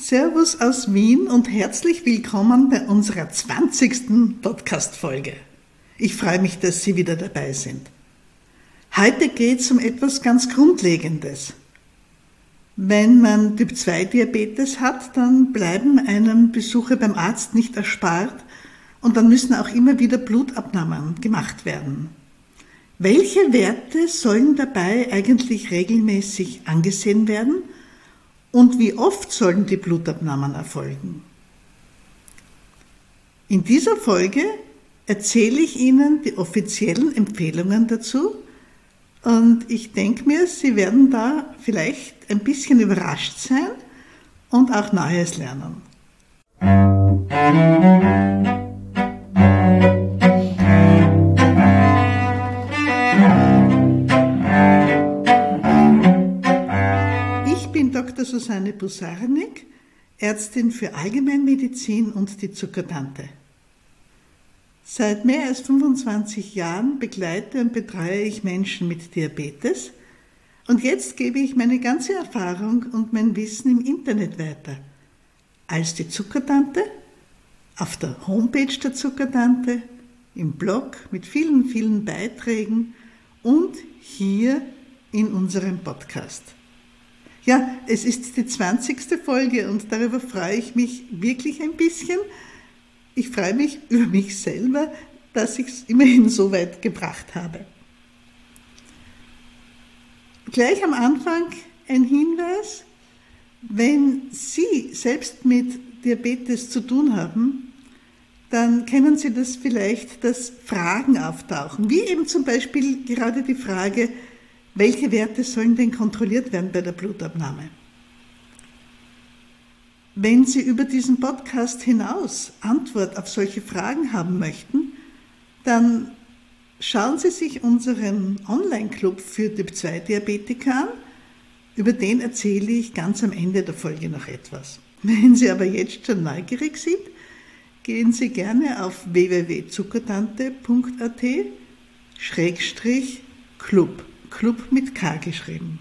Servus aus Wien und herzlich willkommen bei unserer 20. Podcast-Folge. Ich freue mich, dass Sie wieder dabei sind. Heute geht es um etwas ganz Grundlegendes. Wenn man Typ-2-Diabetes hat, dann bleiben einem Besuche beim Arzt nicht erspart und dann müssen auch immer wieder Blutabnahmen gemacht werden. Welche Werte sollen dabei eigentlich regelmäßig angesehen werden und wie oft sollen die Blutabnahmen erfolgen? In dieser Folge erzähle ich Ihnen die offiziellen Empfehlungen dazu und ich denke mir, Sie werden da vielleicht ein bisschen überrascht sein und auch Neues lernen. Ich bin Dr. Susanne Busarnik, Ärztin für Allgemeinmedizin und die Zuckertante. Seit mehr als 25 Jahren begleite und betreue ich Menschen mit Diabetes und jetzt gebe ich meine ganze Erfahrung und mein Wissen im Internet weiter. Als die Zuckertante, auf der Homepage der Zuckertante, im Blog mit vielen, vielen Beiträgen und hier in unserem Podcast. Ja, es ist die 20. Folge und darüber freue ich mich wirklich ein bisschen. Ich freue mich über mich selber, dass ich es immerhin so weit gebracht habe. Gleich am Anfang ein Hinweis: Wenn Sie selbst mit Diabetes zu tun haben, dann kennen Sie das vielleicht, dass Fragen auftauchen, wie eben zum Beispiel gerade die Frage, welche Werte sollen denn kontrolliert werden bei der Blutabnahme? Wenn Sie über diesen Podcast hinaus Antwort auf solche Fragen haben möchten, dann schauen Sie sich unseren Online-Club für Typ-2-Diabetiker an. Über den erzähle ich ganz am Ende der Folge noch etwas. Wenn Sie aber jetzt schon neugierig sind, gehen Sie gerne auf www.zuckertante.at/Club. Club mit K geschrieben.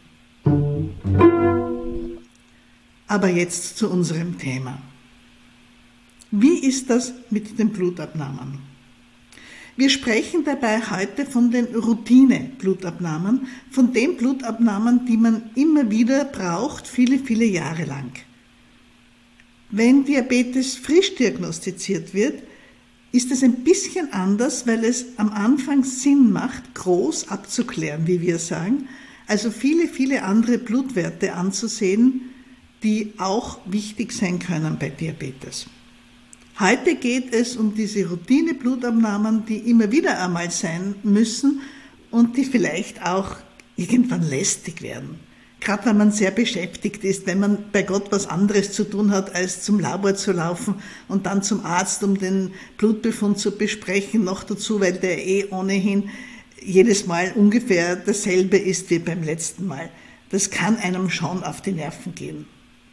Aber jetzt zu unserem Thema. Wie ist das mit den Blutabnahmen? Wir sprechen dabei heute von den Routine-Blutabnahmen, von den Blutabnahmen, die man immer wieder braucht, viele, viele Jahre lang. Wenn Diabetes frisch diagnostiziert wird, ist es ein bisschen anders, weil es am Anfang Sinn macht, groß abzuklären, wie wir sagen, also viele, viele andere Blutwerte anzusehen, die auch wichtig sein können bei Diabetes. Heute geht es um diese Routine-Blutabnahmen, die immer wieder einmal sein müssen und die vielleicht auch irgendwann lästig werden. Gerade wenn man sehr beschäftigt ist, wenn man bei Gott was anderes zu tun hat, als zum Labor zu laufen und dann zum Arzt, um den Blutbefund zu besprechen, noch dazu, weil der ohnehin jedes Mal ungefähr dasselbe ist wie beim letzten Mal. Das kann einem schon auf die Nerven gehen.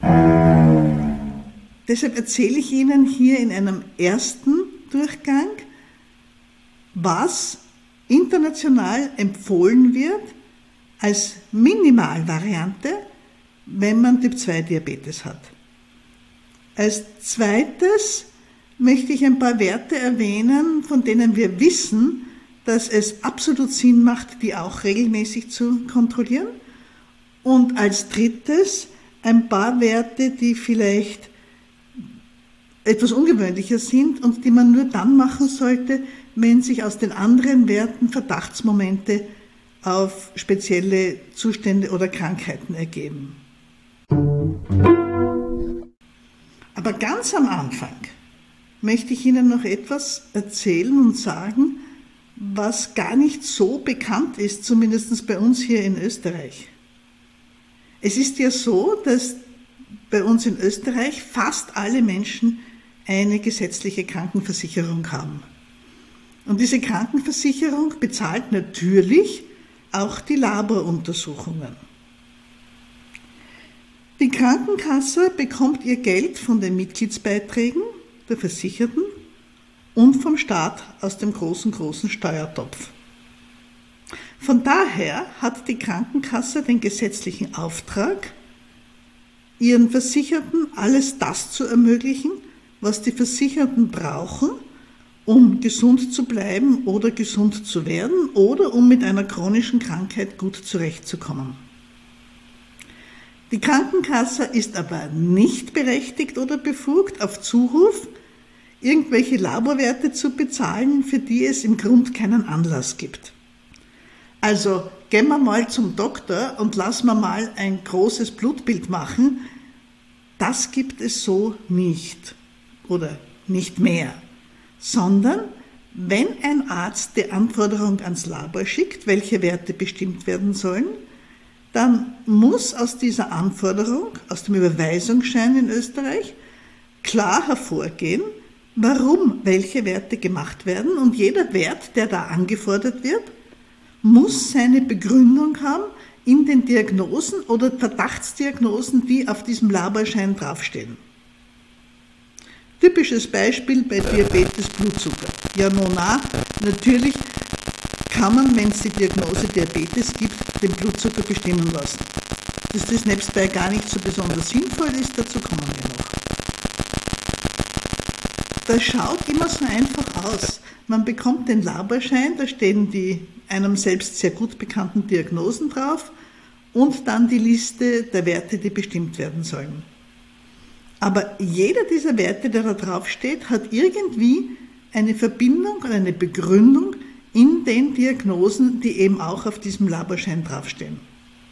Deshalb erzähle ich Ihnen hier in einem ersten Durchgang, was international empfohlen wird als Minimalvariante, wenn man Typ-2-Diabetes hat. Als zweites möchte ich ein paar Werte erwähnen, von denen wir wissen, dass es absolut Sinn macht, die auch regelmäßig zu kontrollieren. Und als drittes ein paar Werte, die vielleicht etwas ungewöhnlicher sind und die man nur dann machen sollte, wenn sich aus den anderen Werten Verdachtsmomente auf spezielle Zustände oder Krankheiten ergeben. Aber ganz am Anfang möchte ich Ihnen noch etwas erzählen und sagen, was gar nicht so bekannt ist, zumindest bei uns hier in Österreich. Es ist ja so, dass bei uns in Österreich fast alle Menschen eine gesetzliche Krankenversicherung haben. Und diese Krankenversicherung bezahlt natürlich auch die Laboruntersuchungen. Die Krankenkasse bekommt ihr Geld von den Mitgliedsbeiträgen der Versicherten und vom Staat aus dem großen Steuertopf. Von daher hat die Krankenkasse den gesetzlichen Auftrag, ihren Versicherten alles das zu ermöglichen, was die Versicherten brauchen, um gesund zu bleiben oder gesund zu werden oder um mit einer chronischen Krankheit gut zurechtzukommen. Die Krankenkasse ist aber nicht berechtigt oder befugt, auf Zuruf irgendwelche Laborwerte zu bezahlen, für die es im Grund keinen Anlass gibt. Also gehen wir mal zum Doktor und lassen wir mal ein großes Blutbild machen. Das gibt es so nicht oder nicht mehr, sondern wenn ein Arzt die Anforderung ans Labor schickt, welche Werte bestimmt werden sollen, dann muss aus dieser Anforderung, aus dem Überweisungsschein in Österreich, klar hervorgehen, warum welche Werte gemacht werden, und jeder Wert, der da angefordert wird, muss seine Begründung haben in den Diagnosen oder Verdachtsdiagnosen, die auf diesem Laborschein draufstehen. Typisches Beispiel bei Diabetes, Blutzucker. Ja, natürlich kann man, wenn es die Diagnose Diabetes gibt, den Blutzucker bestimmen lassen. Dass das nebstbei gar nicht so besonders sinnvoll ist, dazu kommen wir noch. Das schaut immer so einfach aus. Man bekommt den Laborschein, da stehen die einem selbst sehr gut bekannten Diagnosen drauf und dann die Liste der Werte, die bestimmt werden sollen. Aber jeder dieser Werte, der da drauf steht, hat irgendwie eine Verbindung oder eine Begründung in den Diagnosen, die eben auch auf diesem Laborschein draufstehen.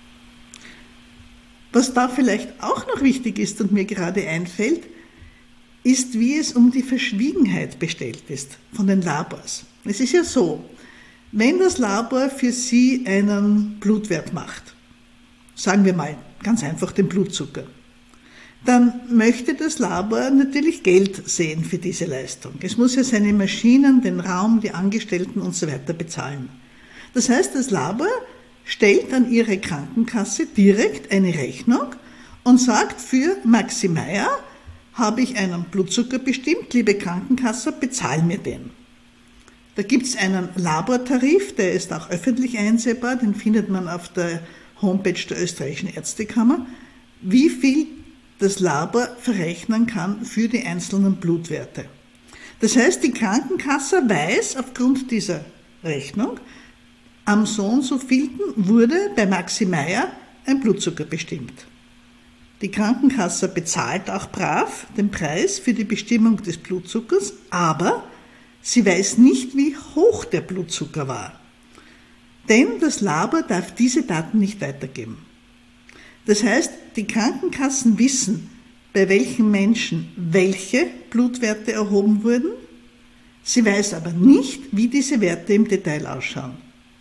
Was da vielleicht auch noch wichtig ist und mir gerade einfällt, ist, wie es um die Verschwiegenheit bestellt ist von den Labors. Es ist ja so, wenn das Labor für Sie einen Blutwert macht, sagen wir mal ganz einfach den Blutzucker, dann möchte das Labor natürlich Geld sehen für diese Leistung. Es muss ja seine Maschinen, den Raum, die Angestellten und so weiter bezahlen. Das heißt, das Labor stellt an Ihre Krankenkasse direkt eine Rechnung und sagt, für Maxi Meier habe ich einen Blutzucker bestimmt, liebe Krankenkasse, bezahl mir den. Da gibt es einen Labortarif, der ist auch öffentlich einsehbar, den findet man auf der Homepage der Österreichischen Ärztekammer, wie viel das Labor verrechnen kann für die einzelnen Blutwerte. Das heißt, die Krankenkasse weiß aufgrund dieser Rechnung, am so und so vielten wurde bei Maxi Meier ein Blutzucker bestimmt. Die Krankenkasse bezahlt auch brav den Preis für die Bestimmung des Blutzuckers, aber sie weiß nicht, wie hoch der Blutzucker war. Denn das Labor darf diese Daten nicht weitergeben. Das heißt, die Krankenkassen wissen, bei welchen Menschen welche Blutwerte erhoben wurden. Sie weiß aber nicht, wie diese Werte im Detail ausschauen.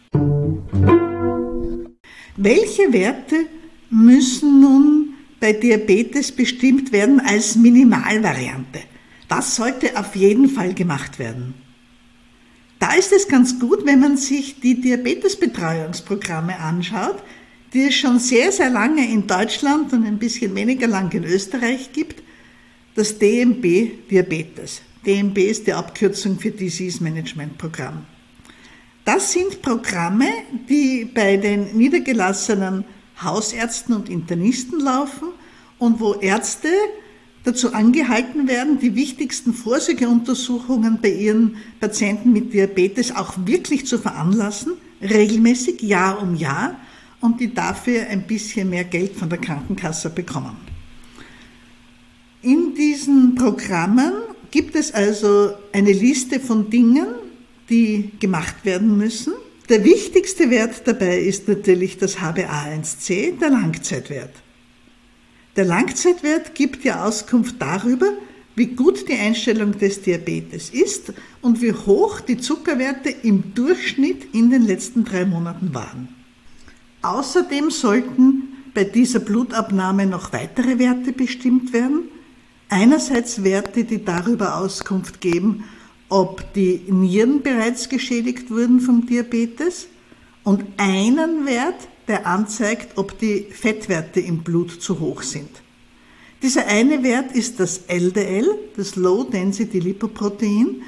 Welche Werte müssen nun bei Diabetes bestimmt werden als Minimalvariante? Das sollte auf jeden Fall gemacht werden. Da ist es ganz gut, wenn man sich die Diabetesbetreuungsprogramme anschaut, die es schon sehr, sehr lange in Deutschland und ein bisschen weniger lang in Österreich gibt, das DMB Diabetes. DMB ist die Abkürzung für Disease Management Programm. Das sind Programme, die bei den niedergelassenen Hausärzten und Internisten laufen und wo Ärzte dazu angehalten werden, die wichtigsten Vorsorgeuntersuchungen bei ihren Patienten mit Diabetes auch wirklich zu veranlassen, regelmäßig, Jahr um Jahr, und die dafür ein bisschen mehr Geld von der Krankenkasse bekommen. In diesen Programmen gibt es also eine Liste von Dingen, die gemacht werden müssen. Der wichtigste Wert dabei ist natürlich das HbA1c, der Langzeitwert. Der Langzeitwert gibt ja Auskunft darüber, wie gut die Einstellung des Diabetes ist und wie hoch die Zuckerwerte im Durchschnitt in den letzten 3 Monaten waren. Außerdem sollten bei dieser Blutabnahme noch weitere Werte bestimmt werden. Einerseits Werte, die darüber Auskunft geben, ob die Nieren bereits geschädigt wurden vom Diabetes, und einen Wert, der anzeigt, ob die Fettwerte im Blut zu hoch sind. Dieser eine Wert ist das LDL, das Low Density Lipoprotein,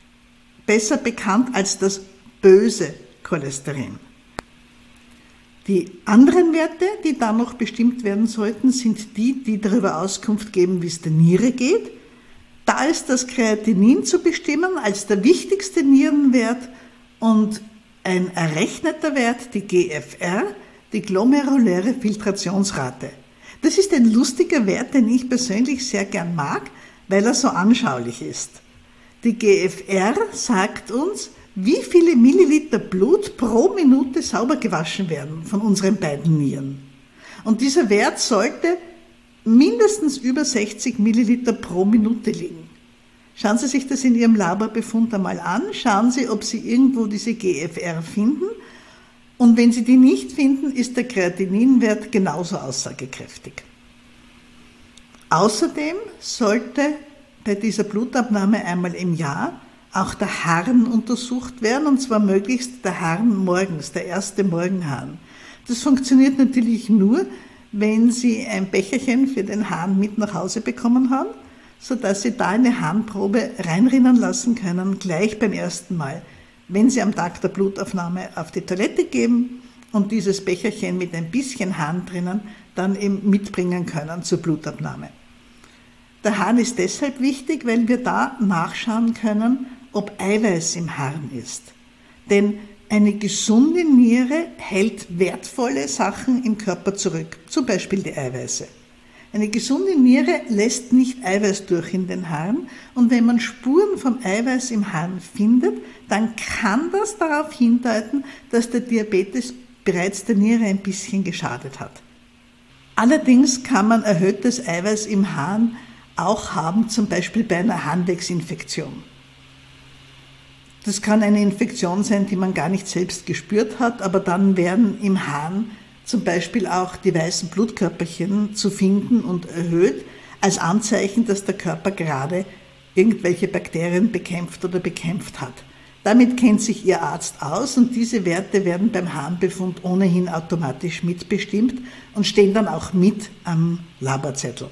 besser bekannt als das böse Cholesterin. Die anderen Werte, die da noch bestimmt werden sollten, sind die, die darüber Auskunft geben, wie es der Niere geht. Da ist das Kreatinin zu bestimmen als der wichtigste Nierenwert und ein errechneter Wert, die GFR, die glomeruläre Filtrationsrate. Das ist ein lustiger Wert, den ich persönlich sehr gern mag, weil er so anschaulich ist. Die GFR sagt uns, wie viele Milliliter Blut pro Minute sauber gewaschen werden von unseren beiden Nieren. Und dieser Wert sollte mindestens über 60 Milliliter pro Minute liegen. Schauen Sie sich das in Ihrem Laborbefund einmal an, schauen Sie, ob Sie irgendwo diese GFR finden. Und wenn Sie die nicht finden, ist der Kreatininwert genauso aussagekräftig. Außerdem sollte bei dieser Blutabnahme einmal im Jahr auch der Harn untersucht werden, und zwar möglichst der Harn morgens, der erste Morgenharn. Das funktioniert natürlich nur, wenn Sie ein Becherchen für den Harn mit nach Hause bekommen haben, sodass Sie da eine Harnprobe reinrinnen lassen können, gleich beim ersten Mal, wenn Sie am Tag der Blutaufnahme auf die Toilette gehen und dieses Becherchen mit ein bisschen Harn drinnen dann eben mitbringen können zur Blutabnahme. Der Harn ist deshalb wichtig, weil wir da nachschauen können, ob Eiweiß im Harn ist. Denn eine gesunde Niere hält wertvolle Sachen im Körper zurück, zum Beispiel die Eiweiße. Eine gesunde Niere lässt nicht Eiweiß durch in den Harn, und wenn man Spuren vom Eiweiß im Harn findet, dann kann das darauf hindeuten, dass der Diabetes bereits der Niere ein bisschen geschadet hat. Allerdings kann man erhöhtes Eiweiß im Harn auch haben, zum Beispiel bei einer Harnwegsinfektion. Das kann eine Infektion sein, die man gar nicht selbst gespürt hat, aber dann werden im Harn zum Beispiel auch die weißen Blutkörperchen zu finden und erhöht, als Anzeichen, dass der Körper gerade irgendwelche Bakterien bekämpft oder bekämpft hat. Damit kennt sich Ihr Arzt aus, und diese Werte werden beim Harnbefund ohnehin automatisch mitbestimmt und stehen dann auch mit am Laborzettel.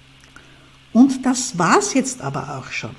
Und das war's jetzt aber auch schon.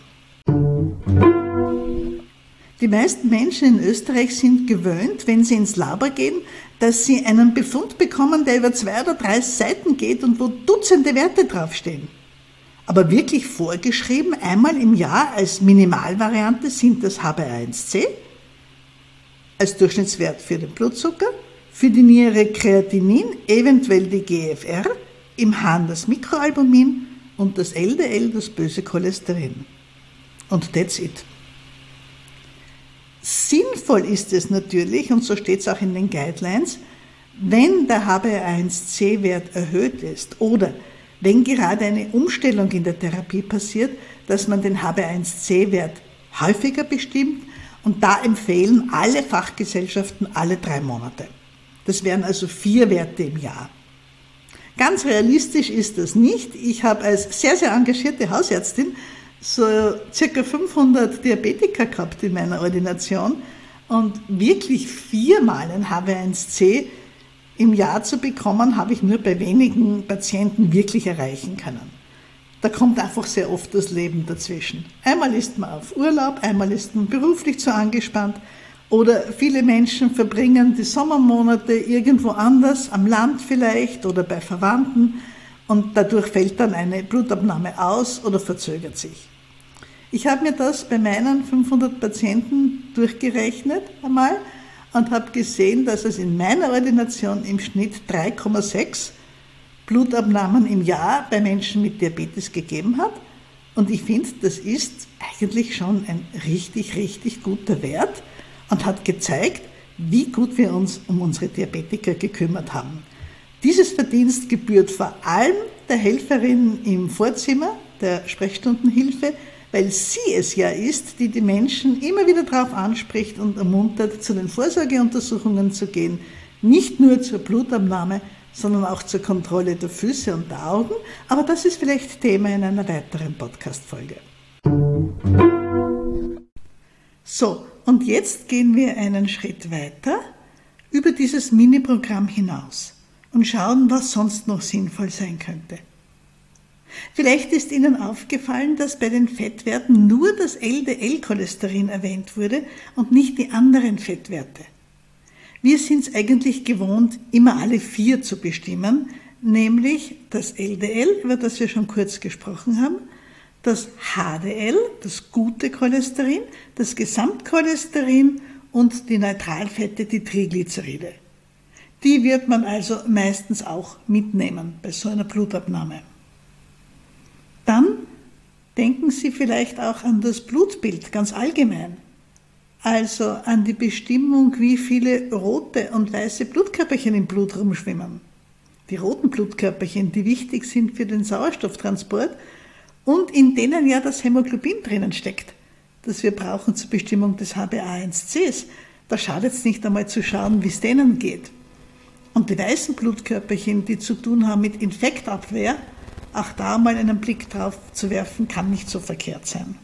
Die meisten Menschen in Österreich sind gewöhnt, wenn sie ins Labor gehen, dass sie einen Befund bekommen, der über 2 oder 3 Seiten geht und wo Dutzende Werte draufstehen. Aber wirklich vorgeschrieben, einmal im Jahr als Minimalvariante sind das HbA1c, als Durchschnittswert für den Blutzucker, für die Niere Kreatinin, eventuell die GFR, im Harn das Mikroalbumin und das LDL, das böse Cholesterin. Und that's it. Sinnvoll ist es natürlich, und so steht es auch in den Guidelines, wenn der HbA1c-Wert erhöht ist oder wenn gerade eine Umstellung in der Therapie passiert, dass man den HbA1c-Wert häufiger bestimmt, und da empfehlen alle Fachgesellschaften alle 3 Monate. Das wären also 4 Werte im Jahr. Ganz realistisch ist das nicht. Ich habe als sehr, sehr engagierte Hausärztin so circa 500 Diabetiker gehabt in meiner Ordination, und wirklich 4-mal ein HbA1c im Jahr zu bekommen, habe ich nur bei wenigen Patienten wirklich erreichen können. Da kommt einfach sehr oft das Leben dazwischen. Einmal ist man auf Urlaub, einmal ist man beruflich zu angespannt, oder viele Menschen verbringen die Sommermonate irgendwo anders, am Land vielleicht oder bei Verwandten, und dadurch fällt dann eine Blutabnahme aus oder verzögert sich. Ich habe mir das bei meinen 500 Patienten durchgerechnet einmal und habe gesehen, dass es in meiner Ordination im Schnitt 3,6 Blutabnahmen im Jahr bei Menschen mit Diabetes gegeben hat. Und ich finde, das ist eigentlich schon ein richtig, richtig guter Wert und hat gezeigt, wie gut wir uns um unsere Diabetiker gekümmert haben. Dieses Verdienst gebührt vor allem der Helferin im Vorzimmer, der Sprechstundenhilfe, weil sie es ja ist, die die Menschen immer wieder darauf anspricht und ermuntert, zu den Vorsorgeuntersuchungen zu gehen, nicht nur zur Blutabnahme, sondern auch zur Kontrolle der Füße und der Augen. Aber das ist vielleicht Thema in einer weiteren Podcast-Folge. So, und jetzt gehen wir einen Schritt weiter über dieses Mini-Programm hinaus und schauen, was sonst noch sinnvoll sein könnte. Vielleicht ist Ihnen aufgefallen, dass bei den Fettwerten nur das LDL-Cholesterin erwähnt wurde und nicht die anderen Fettwerte. Wir sind es eigentlich gewohnt, immer alle 4 zu bestimmen, nämlich das LDL, über das wir schon kurz gesprochen haben, das HDL, das gute Cholesterin, das Gesamtcholesterin und die Neutralfette, die Triglyceride. Die wird man also meistens auch mitnehmen bei so einer Blutabnahme. Dann denken Sie vielleicht auch an das Blutbild ganz allgemein, also an die Bestimmung, wie viele rote und weiße Blutkörperchen im Blut rumschwimmen. Die roten Blutkörperchen, die wichtig sind für den Sauerstofftransport und in denen ja das Hämoglobin drinnen steckt, das wir brauchen zur Bestimmung des HbA1cs. Da schadet es nicht einmal zu schauen, wie es denen geht. Und die weißen Blutkörperchen, die zu tun haben mit Infektabwehr, auch da mal einen Blick drauf zu werfen, kann nicht so verkehrt sein.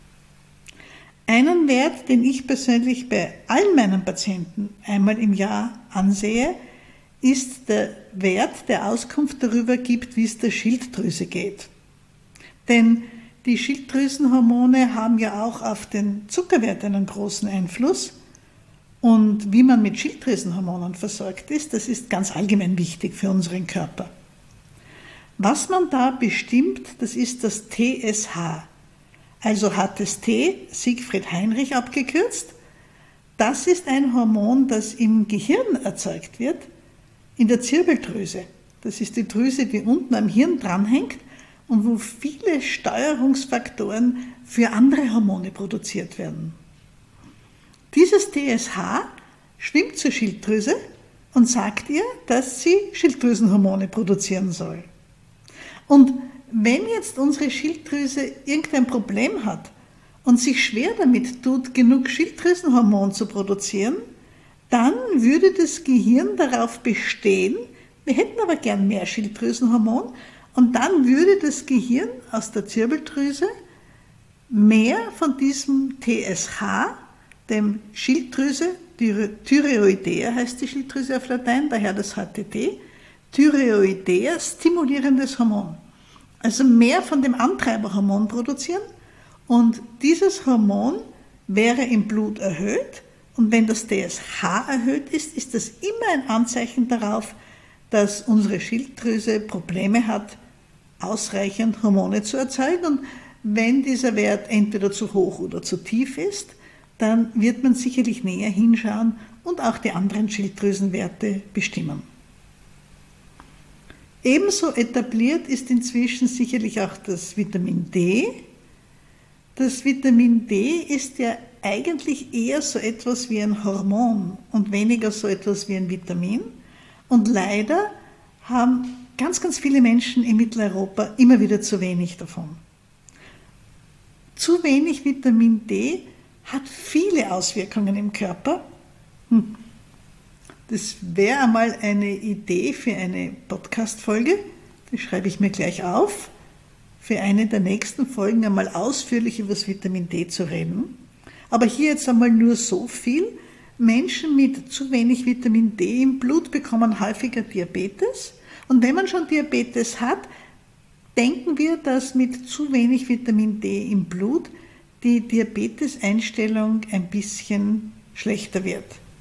Einen Wert, den ich persönlich bei allen meinen Patienten einmal im Jahr ansehe, ist der Wert, der Auskunft darüber gibt, wie es der Schilddrüse geht. Denn die Schilddrüsenhormone haben ja auch auf den Zuckerwert einen großen Einfluss. Und wie man mit Schilddrüsenhormonen versorgt ist, das ist ganz allgemein wichtig für unseren Körper. Was man da bestimmt, das ist das TSH, also hartes T, Siegfried Heinrich abgekürzt. Das ist ein Hormon, das im Gehirn erzeugt wird, in der Zirbeldrüse. Das ist die Drüse, die unten am Hirn dranhängt und wo viele Steuerungsfaktoren für andere Hormone produziert werden. Dieses TSH schwimmt zur Schilddrüse und sagt ihr, dass sie Schilddrüsenhormone produzieren soll. Und wenn jetzt unsere Schilddrüse irgendein Problem hat und sich schwer damit tut, genug Schilddrüsenhormon zu produzieren, dann würde das Gehirn darauf bestehen, wir hätten aber gern mehr Schilddrüsenhormon, und dann würde das Gehirn aus der Zirbeldrüse mehr von diesem TSH, dem Schilddrüse, Thyreoidea heißt die Schilddrüse auf Latein, daher das HTT, Thyreoidea, stimulierendes Hormon. Also mehr von dem Antreiberhormon produzieren, und dieses Hormon wäre im Blut erhöht, und wenn das TSH erhöht ist, ist das immer ein Anzeichen darauf, dass unsere Schilddrüse Probleme hat, ausreichend Hormone zu erzeugen, und wenn dieser Wert entweder zu hoch oder zu tief ist, dann wird man sicherlich näher hinschauen und auch die anderen Schilddrüsenwerte bestimmen. Ebenso etabliert ist inzwischen sicherlich auch das Vitamin D. Das Vitamin D ist ja eigentlich eher so etwas wie ein Hormon und weniger so etwas wie ein Vitamin. Und leider haben ganz, ganz viele Menschen in Mitteleuropa immer wieder zu wenig davon. Zu wenig Vitamin D hat viele Auswirkungen im Körper. Das wäre einmal eine Idee für eine Podcast-Folge, die schreibe ich mir gleich auf, für eine der nächsten Folgen einmal ausführlich über das Vitamin D zu reden. Aber hier jetzt einmal nur so viel. Menschen mit zu wenig Vitamin D im Blut bekommen häufiger Diabetes. Und wenn man schon Diabetes hat, denken wir, dass mit zu wenig Vitamin D im Blut die Diabeteseinstellung ein bisschen schlechter wird.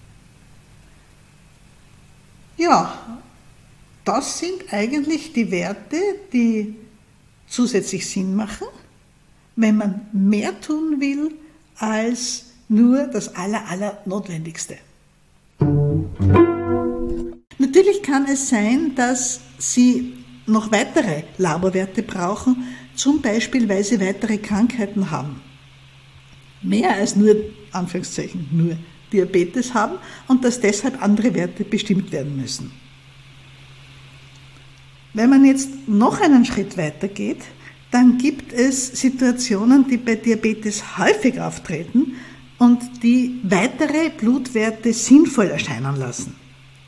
Ja, das sind eigentlich die Werte, die zusätzlich Sinn machen, wenn man mehr tun will als nur das Allernotwendigste. Natürlich kann es sein, dass Sie noch weitere Laborwerte brauchen, zum Beispiel, weil Sie weitere Krankheiten haben. Mehr als nur, Anführungszeichen, nur Diabetes haben und dass deshalb andere Werte bestimmt werden müssen. Wenn man jetzt noch einen Schritt weiter geht, dann gibt es Situationen, die bei Diabetes häufig auftreten und die weitere Blutwerte sinnvoll erscheinen lassen.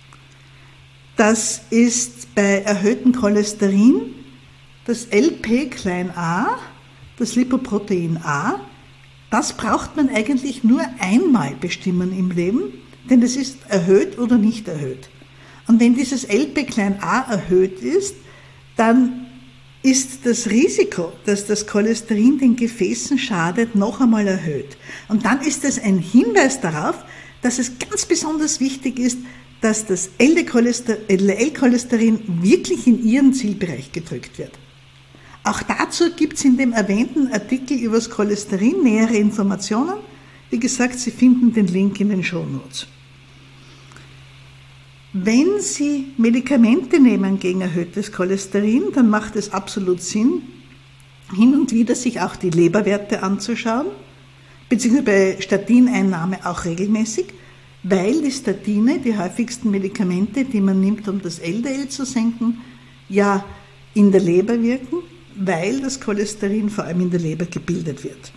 Das ist bei erhöhtem Cholesterin das LP-a, das Lipoprotein A. Das braucht man eigentlich nur einmal bestimmen im Leben, denn es ist erhöht oder nicht erhöht. Und wenn dieses LP-a erhöht ist, dann ist das Risiko, dass das Cholesterin den Gefäßen schadet, noch einmal erhöht. Und dann ist es ein Hinweis darauf, dass es ganz besonders wichtig ist, dass das LDL-Cholesterin wirklich in ihren Zielbereich gedrückt wird. Auch dazu gibt es in dem erwähnten Artikel über das Cholesterin nähere Informationen. Wie gesagt, Sie finden den Link in den Shownotes. Wenn Sie Medikamente nehmen gegen erhöhtes Cholesterin, dann macht es absolut Sinn, hin und wieder sich auch die Leberwerte anzuschauen, beziehungsweise bei Statineinnahme auch regelmäßig, weil die Statine, die häufigsten Medikamente, die man nimmt, um das LDL zu senken, ja in der Leber wirken, weil das Cholesterin vor allem in der Leber gebildet wird.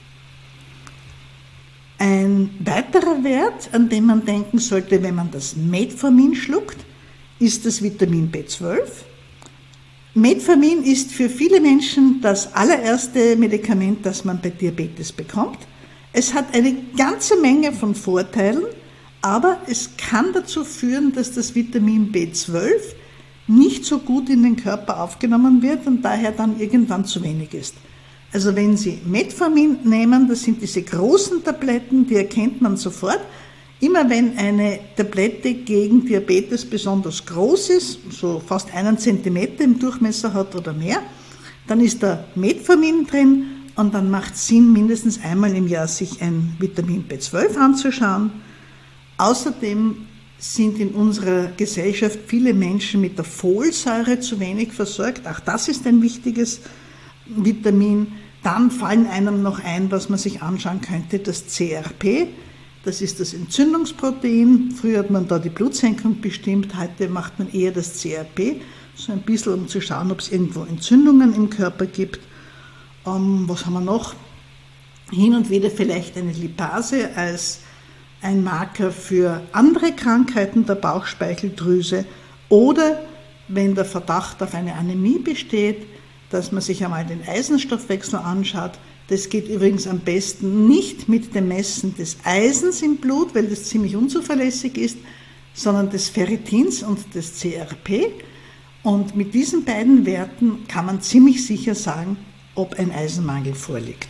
Ein weiterer Wert, an den man denken sollte, wenn man das Metformin schluckt, ist das Vitamin B12. Metformin ist für viele Menschen das allererste Medikament, das man bei Diabetes bekommt. Es hat eine ganze Menge von Vorteilen, aber es kann dazu führen, dass das Vitamin B12 nicht so gut in den Körper aufgenommen wird und daher dann irgendwann zu wenig ist. Also wenn Sie Metformin nehmen, das sind diese großen Tabletten, die erkennt man sofort. Immer wenn eine Tablette gegen Diabetes besonders groß ist, so fast 1 Zentimeter im Durchmesser hat oder mehr, dann ist da Metformin drin und dann macht es Sinn, mindestens einmal im Jahr sich ein Vitamin B12 anzuschauen. Außerdem sind in unserer Gesellschaft viele Menschen mit der Folsäure zu wenig versorgt. Auch das ist ein wichtiges Vitamin. Dann fallen einem noch ein, was man sich anschauen könnte, das CRP. Das ist das Entzündungsprotein. Früher hat man da die Blutsenkung bestimmt, heute macht man eher das CRP, so ein bisschen, um zu schauen, ob es irgendwo Entzündungen im Körper gibt. Was haben wir noch? Hin und wieder vielleicht eine Lipase als ein Marker für andere Krankheiten der Bauchspeicheldrüse oder wenn der Verdacht auf eine Anämie besteht, dass man sich einmal den Eisenstoffwechsel anschaut. Das geht übrigens am besten nicht mit dem Messen des Eisens im Blut, weil das ziemlich unzuverlässig ist, sondern des Ferritins und des CRP. Und mit diesen beiden Werten kann man ziemlich sicher sagen, ob ein Eisenmangel vorliegt.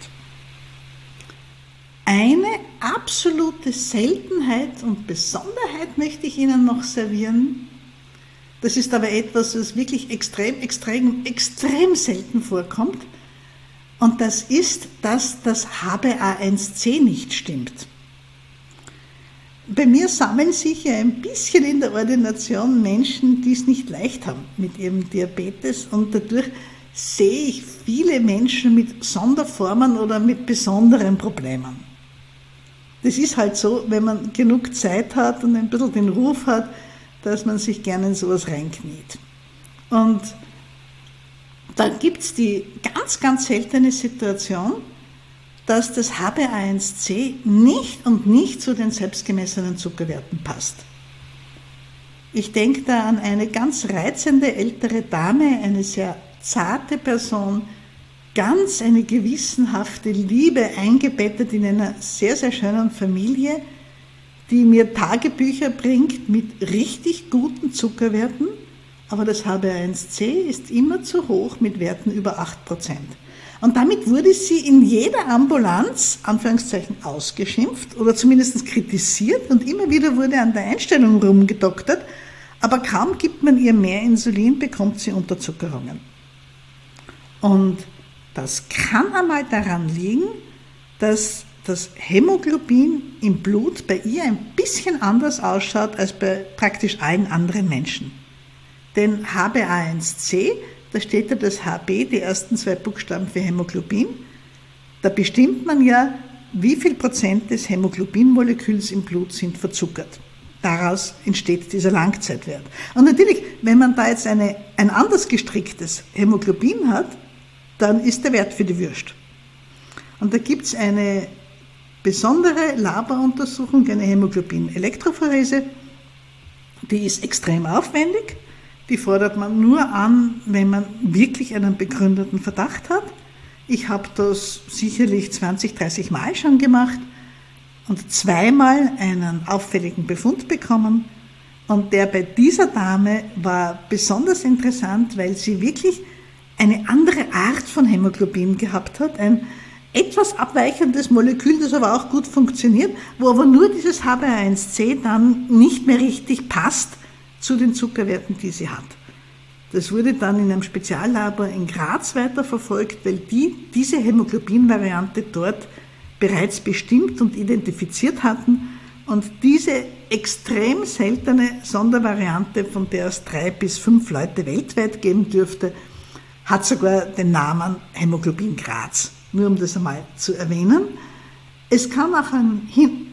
Eine absolute Seltenheit und Besonderheit möchte ich Ihnen noch servieren. Das ist aber etwas, was wirklich extrem selten vorkommt. Und das ist, dass das HbA1c nicht stimmt. Bei mir sammeln sich ja ein bisschen in der Ordination Menschen, die es nicht leicht haben mit ihrem Diabetes. Und dadurch sehe ich viele Menschen mit Sonderformen oder mit besonderen Problemen. Das ist halt so, wenn man genug Zeit hat und ein bisschen den Ruf hat, dass man sich gerne in sowas reinkniet. Und dann gibt es die ganz seltene Situation, dass das HbA1c nicht zu den selbstgemessenen Zuckerwerten passt. Ich denke da an eine ganz reizende ältere Dame, eine sehr zarte Person, ganz eine gewissenhafte Liebe, eingebettet in einer sehr schönen Familie, die mir Tagebücher bringt mit richtig guten Zuckerwerten, aber das HbA1c ist immer zu hoch mit Werten über 8%. Und damit wurde sie in jeder Ambulanz, Anführungszeichen, ausgeschimpft oder zumindest kritisiert und immer wieder wurde an der Einstellung rumgedoktert, aber kaum gibt man ihr mehr Insulin, bekommt sie Unterzuckerungen. Und das kann einmal daran liegen, dass das Hämoglobin im Blut bei ihr ein bisschen anders ausschaut als bei praktisch allen anderen Menschen. Denn HbA1c, da steht ja das HB, die ersten 2 Buchstaben für Hämoglobin, da bestimmt man ja, wie viel Prozent des Hämoglobinmoleküls im Blut sind verzuckert. Daraus entsteht dieser Langzeitwert. Und natürlich, wenn man da jetzt ein anders gestricktes Hämoglobin hat, dann ist der Wert für die Würst. Und da gibt es eine besondere Laboruntersuchung, eine Hämoglobin-Elektrophorese, die ist extrem aufwendig, die fordert man nur an, wenn man wirklich einen begründeten Verdacht hat. Ich habe das sicherlich 20, 30 Mal schon gemacht und 2-mal einen auffälligen Befund bekommen. Und der bei dieser Dame war besonders interessant, weil sie wirklich eine andere Art von Hämoglobin gehabt hat, ein etwas abweichendes Molekül, das aber auch gut funktioniert, wo aber nur dieses HbA1c dann nicht mehr richtig passt zu den Zuckerwerten, die sie hat. Das wurde dann in einem Speziallabor in Graz weiterverfolgt, weil diese Hämoglobin-Variante dort bereits bestimmt und identifiziert hatten. Und diese extrem seltene Sondervariante, von der es 3 bis 5 Leute weltweit geben dürfte, hat sogar den Namen Hämoglobin Graz. Nur um das einmal zu erwähnen. Es kann auch hin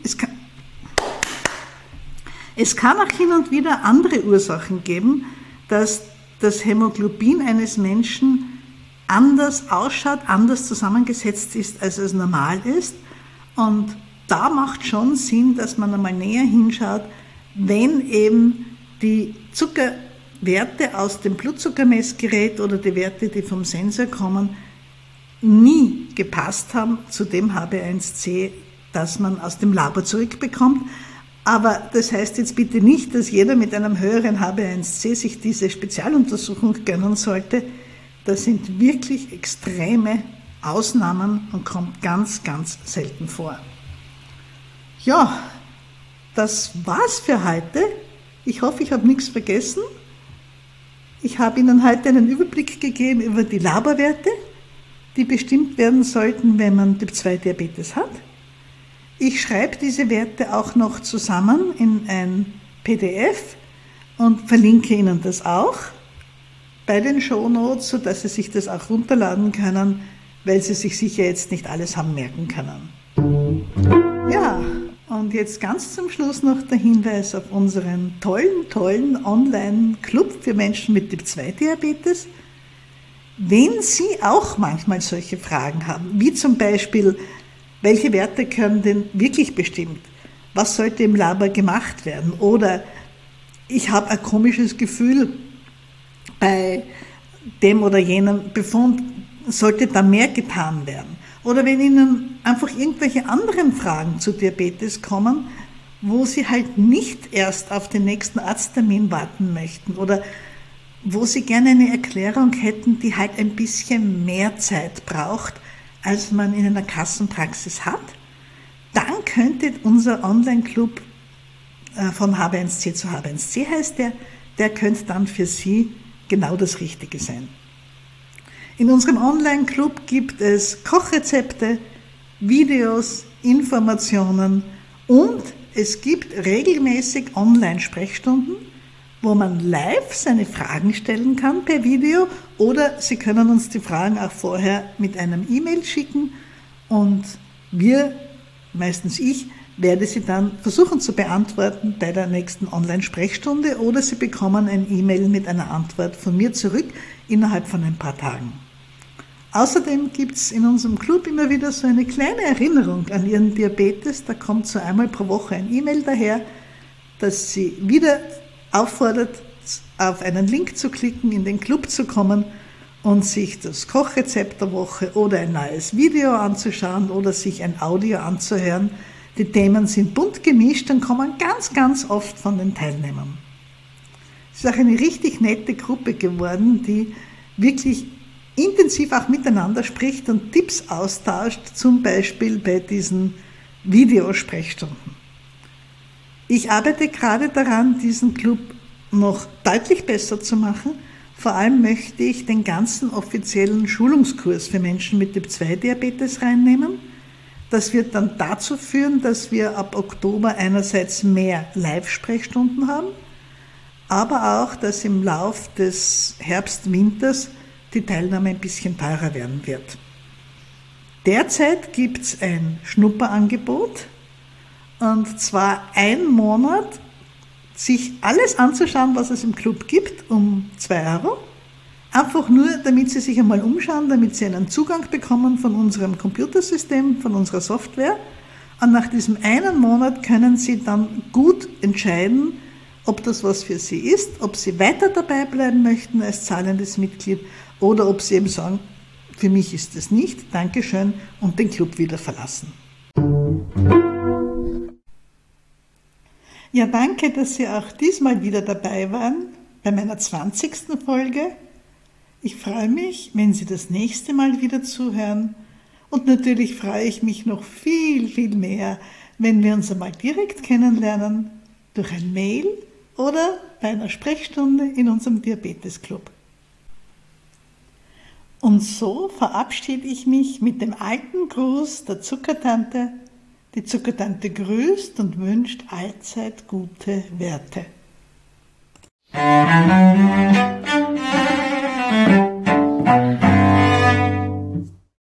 und wieder andere Ursachen geben, dass das Hämoglobin eines Menschen anders ausschaut, anders zusammengesetzt ist, als es normal ist. Und da macht schon Sinn, dass man einmal näher hinschaut, wenn eben die Zuckerwerte aus dem Blutzuckermessgerät oder die Werte, die vom Sensor kommen, nie gepasst haben zu dem HbA1c, das man aus dem Labor zurückbekommt. Aber das heißt jetzt bitte nicht, dass jeder mit einem höheren HbA1c sich diese Spezialuntersuchung gönnen sollte. Das sind wirklich extreme Ausnahmen und kommt ganz, ganz selten vor. Ja, das war's für heute. Ich hoffe, ich habe nichts vergessen. Ich habe Ihnen heute einen Überblick gegeben über die Laborwerte, die bestimmt werden sollten, wenn man Typ-2-Diabetes hat. Ich schreibe diese Werte auch noch zusammen in ein PDF und verlinke Ihnen das auch bei den Shownotes, sodass Sie sich das auch runterladen können, weil Sie sich sicher jetzt nicht alles haben merken können. Ja, und jetzt ganz zum Schluss noch der Hinweis auf unseren tollen Online-Club für Menschen mit Typ-2-Diabetes. Wenn Sie auch manchmal solche Fragen haben, wie zum Beispiel, welche Werte können denn wirklich bestimmt? Was sollte im Labor gemacht werden? Oder ich habe ein komisches Gefühl bei dem oder jenem Befund, sollte da mehr getan werden? Oder wenn Ihnen einfach irgendwelche anderen Fragen zu Diabetes kommen, wo Sie halt nicht erst auf den nächsten Arzttermin warten möchten oder wo Sie gerne eine Erklärung hätten, die halt ein bisschen mehr Zeit braucht, als man in einer Kassenpraxis hat, dann könnte unser Online-Club von HbA1c zu HbA1c heißt der könnte dann für Sie genau das Richtige sein. In unserem Online-Club gibt es Kochrezepte, Videos, Informationen und es gibt regelmäßig Online-Sprechstunden, wo man live seine Fragen stellen kann per Video oder Sie können uns die Fragen auch vorher mit einem E-Mail schicken und wir, meistens ich, werde sie dann versuchen zu beantworten bei der nächsten Online-Sprechstunde oder Sie bekommen ein E-Mail mit einer Antwort von mir zurück innerhalb von ein paar Tagen. Außerdem gibt es in unserem Club immer wieder so eine kleine Erinnerung an Ihren Diabetes. Da kommt so einmal pro Woche ein E-Mail daher, dass Sie wieder auffordert, auf einen Link zu klicken, in den Club zu kommen und sich das Kochrezept der Woche oder ein neues Video anzuschauen oder sich ein Audio anzuhören. Die Themen sind bunt gemischt und kommen ganz, ganz oft von den Teilnehmern. Es ist auch eine richtig nette Gruppe geworden, die wirklich intensiv auch miteinander spricht und Tipps austauscht, zum Beispiel bei diesen Videosprechstunden. Ich arbeite gerade daran, diesen Club noch deutlich besser zu machen. Vor allem möchte ich den ganzen offiziellen Schulungskurs für Menschen mit Typ-2-Diabetes reinnehmen. Das wird dann dazu führen, dass wir ab Oktober einerseits mehr Live-Sprechstunden haben, aber auch, dass im Lauf des Herbst-Winters die Teilnahme ein bisschen teurer werden wird. Derzeit gibt es ein Schnupperangebot, und zwar 1 Monat sich alles anzuschauen, was es im Club gibt, um 2 Euro. Einfach nur, damit Sie sich einmal umschauen, damit Sie einen Zugang bekommen von unserem Computersystem, von unserer Software. Und nach diesem 1 Monat können Sie dann gut entscheiden, ob das was für Sie ist, ob Sie weiter dabei bleiben möchten als zahlendes Mitglied oder ob Sie eben sagen, für mich ist es nicht, Dankeschön, und den Club wieder verlassen. Ja, danke, dass Sie auch diesmal wieder dabei waren bei meiner 20. Folge. Ich freue mich, wenn Sie das nächste Mal wieder zuhören Und natürlich freue ich mich noch viel, viel mehr, wenn wir uns einmal direkt kennenlernen, durch ein Mail oder bei einer Sprechstunde in unserem Diabetesclub. Und so verabschiede ich mich mit dem alten Gruß der Zuckertante. Die Zuckertante grüßt und wünscht allzeit gute Werte.